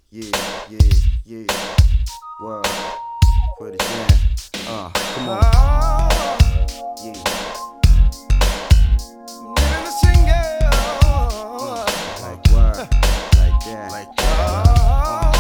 Yeah, yeah, yeah. Wow. Put it down. Come on. Yeah. Living the single. Like what? Like that. Like that.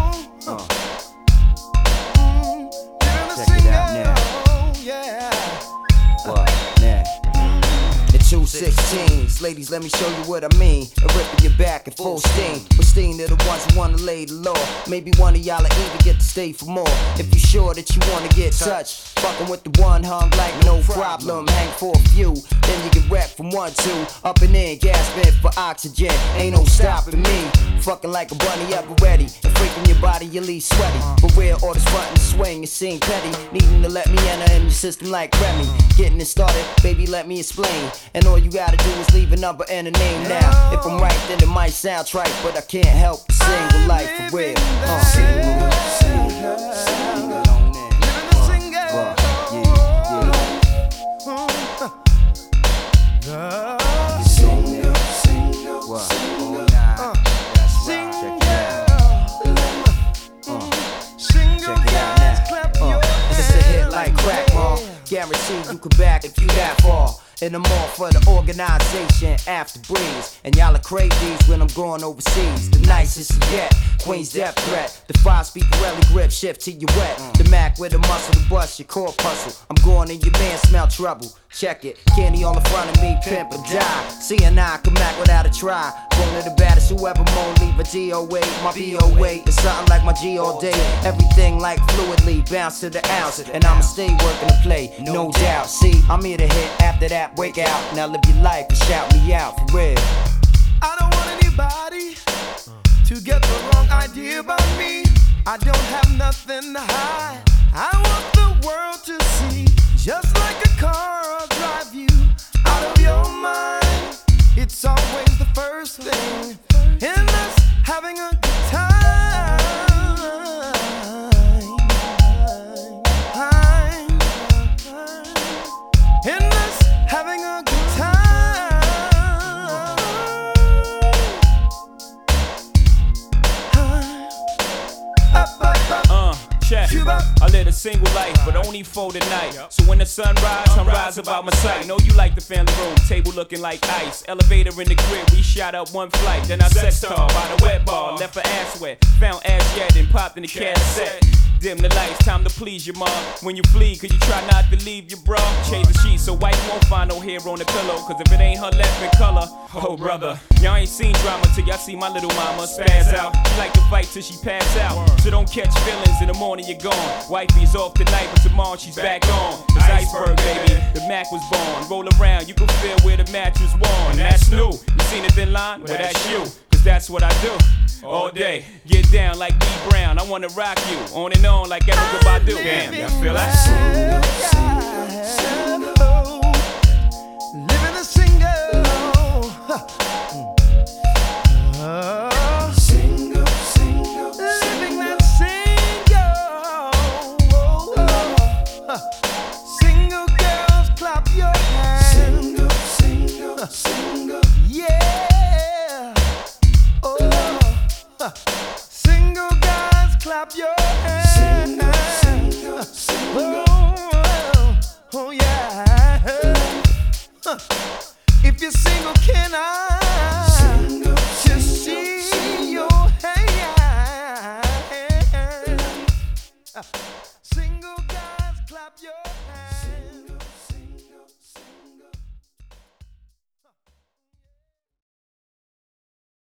Check it out now. Yeah. What? Now. The 216s, ladies, let me show you what I mean. And ripping your back at full steam. Pristine to the ones who wanna lay the law. Maybe one of y'all'll even get to stay for more. If you're sure that you wanna get touched, fucking with the one hung like no problem. Hang for a few, then you get wrecked from 1-2. Up and in, gasping for oxygen. Ain't no stopping me. Fucking like a bunny ever ready. And freaking your body, you leave sweaty. For real, orders front and swing, it seem petty. Needing to let me enter in your system like Remy. Getting it started, baby, let me explain. And all you gotta do is leave a number and a name now. If I'm right, then it might sound trite, but I can't help the single life for real. Single, single, single on there. Single, single, what? All night. That's right. Check it out now. It's a hit like crack, ma. Guaranteed you can back if you that far. And I'm all for the organization after breeze. And y'all are crazies when I'm going overseas. The nicest yet, Queen's death threat. The 5-speed Pirelli grip shift till you wet. The Mac with a muscle to bust your corpuscle. I'm going in your man, smell trouble. Check it, candy on the front of me, pimp or die. C&I come back without a try. One of the baddest whoever moan, leave a DOA. My BOA is something like my G all day. Everything like fluidly, bounce to the ounce. And I'ma stay working to play, no doubt. See, I'm here to hit after that. Wake out, now live your life and shout me out for real. I don't want anybody to get the wrong idea about me. I don't have nothing to hide. I want the world to see. Just like a car, I'll drive you out of your mind. It's always the first thing in us having a good time. In us having a good time. Check. I live a single life, but only for the night. So when the sun rise, I'm rise about my sight. Know you like the family room, table looking like ice. Elevator in the crib, we shot up one flight. Then I sex tar by the wet bar, left her ass wet. Found ass yet and popped in the cassette. Dim the lights, time to please your mom. When you flee, cause you try not to leave your bra. Change the sheets so white won't find no hair on the pillow. Cause if it ain't her left in color, oh brother. Y'all ain't seen drama till y'all see my little mama spaz out. She like to fight till she pass out. So don't catch feelings, in the morning you're gone. Wifey's off tonight, but tomorrow she's back on. It's iceberg, baby, the Mac was born. Roll around, you can feel where the match was worn. That's new, you seen a thin line? Well that's you, cause that's what I do. All day, get down like B Brown. I wanna rock you, on and on like Erykah Badu. Damn, y'all feel that? Living a single. Single, single, Living that single. Single girls, clap your hands. single, single, single. Yeah. Single guys, clap your hands. Single, single. Oh yeah. If you're single, can I Single, just single, see your hand? Single guys, clap your